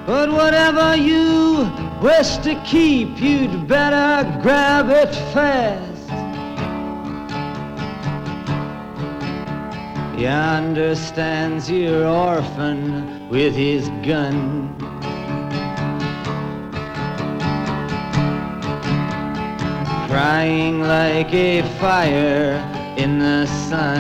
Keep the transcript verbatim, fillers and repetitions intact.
But whatever you wish to keep, you'd better grab it fast. Yonder stands your orphan with his gun, crying like a fire in the sun.